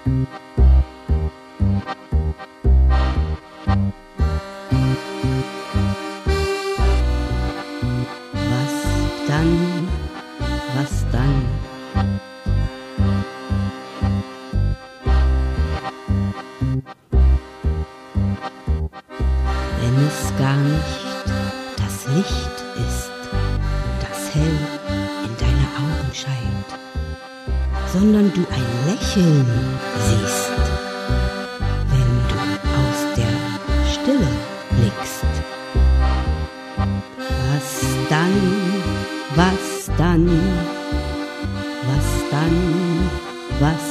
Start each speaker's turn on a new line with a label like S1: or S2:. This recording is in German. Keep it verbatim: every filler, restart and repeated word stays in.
S1: Was dann? Was dann? Wenn es gar nicht das Licht ist, das hell in deine Augen scheint, sondern du ein Lächeln siehst, wenn du aus der Stille blickst. Was dann, was dann, was dann, was